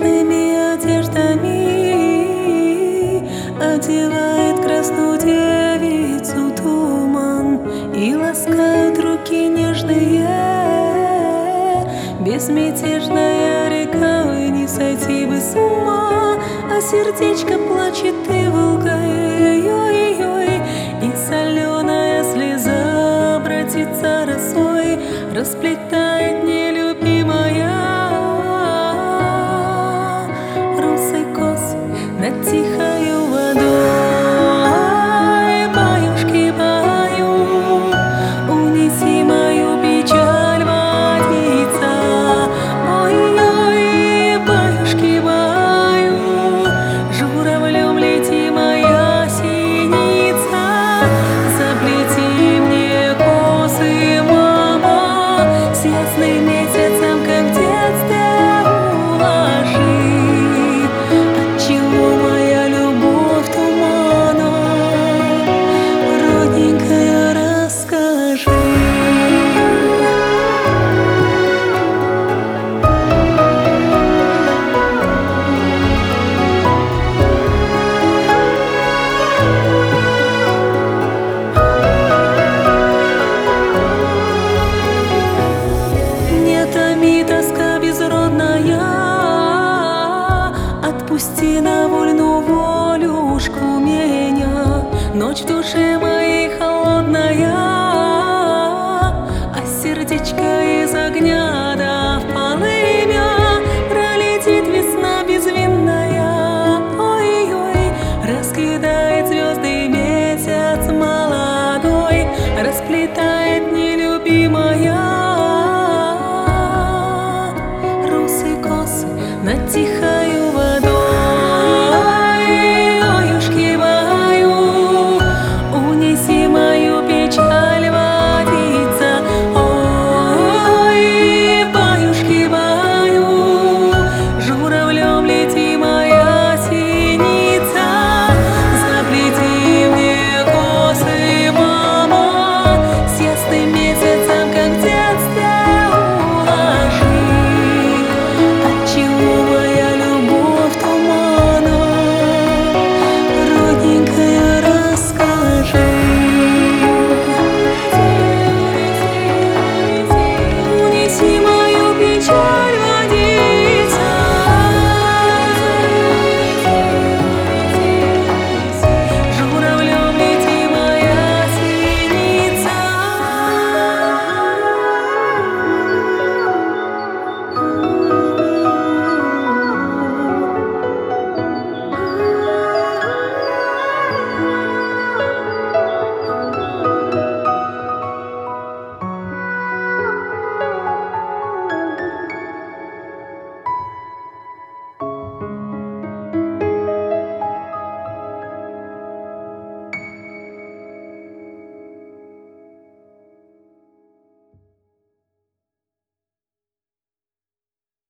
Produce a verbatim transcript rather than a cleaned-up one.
нежными одеждами одевает красную девицу туман, и ласкают руки нежные. Безмятежная река, и не сойти бы с ума, а сердечко плачет и волкой, ой-ой-ой, и соленая слеза обратится росой, расплетает нелюбимая русый кос над тихою водой. Баюшки, баю, унеси мою печаль, водица. Ой-ой, баюшки, баю, журавлем лети, моя синица. Заплети мне косы, мама, с ясным месяцем, как в детстве, уложи. Отчего моя любовь тумана, родненькая, расскажи. Не томи, тоска безродная, отпусти на вольную волюшку меня. Ночь в душе